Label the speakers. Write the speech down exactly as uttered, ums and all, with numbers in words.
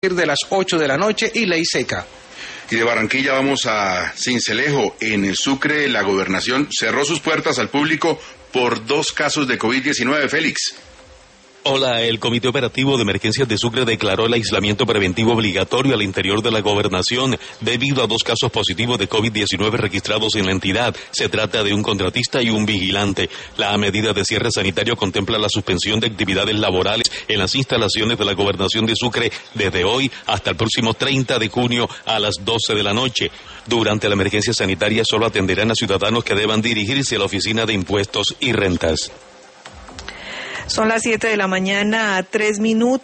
Speaker 1: de las ocho de la noche y ley seca.
Speaker 2: Y de Barranquilla vamos a Sincelejo. En Sucre, la gobernación cerró sus puertas al público por dos casos de COVID diecinueve. Félix.
Speaker 3: Hola, el Comité Operativo de Emergencias de Sucre declaró el aislamiento preventivo obligatorio al interior de la gobernación debido a dos casos positivos de COVID diecinueve registrados en la entidad. Se trata de un contratista y un vigilante. La medida de cierre sanitario contempla la suspensión de actividades laborales en las instalaciones de la gobernación de Sucre desde hoy hasta el próximo treinta de junio a las doce de la noche. Durante la emergencia sanitaria solo atenderán a ciudadanos que deban dirigirse a la Oficina de Impuestos y Rentas.
Speaker 4: Son las siete de la mañana, a tres minutos.